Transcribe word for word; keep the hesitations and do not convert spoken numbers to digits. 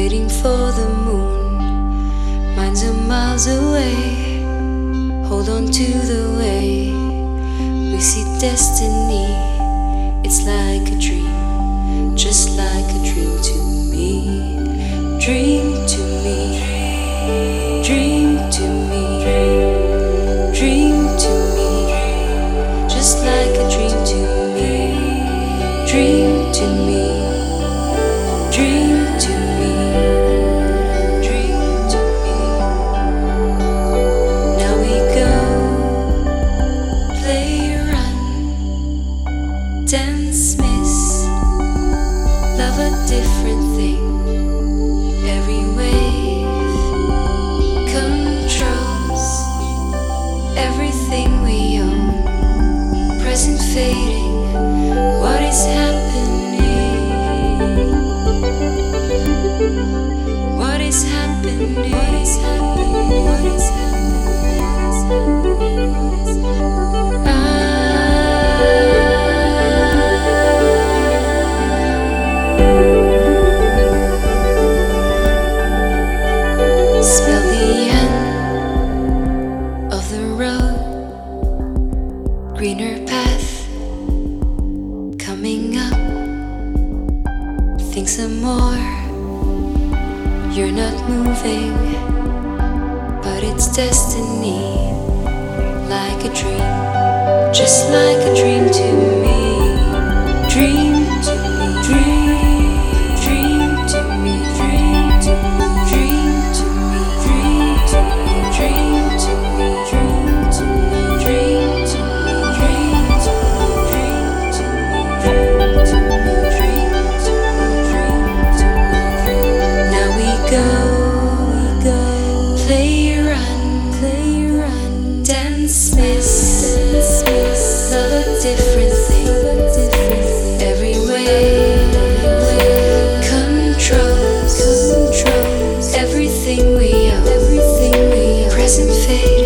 waiting for the moon. Mine's a miles away. Hold on to the way. We see destiny. It's like a dream, just like a dream to me. Dream to me. Dream to me. Dream to me. Just like a dream to me. Dream to me. Dream to me. Dream to me. Now we go. Play, run, dance, miss. Love a different thing. Every wave controls everything we own. Present fading. What is happening? What is happening? What is happening? What is happening? Ah. Smell the end of the road, greener path coming up. Think some more. You're not moving, but it's destiny. Like a dream, just like a dream to me. Dream to me, dream, dream to me, dream to me, dream to me, dream to me, dream to me, dream to me, dream to me, dream to me, dream to me, dream to me, dream to me, dream to me. Now we go, we go. Play, run, play, run, dance, miss. Love a different thing. Every wave controls everything we own. Present fate.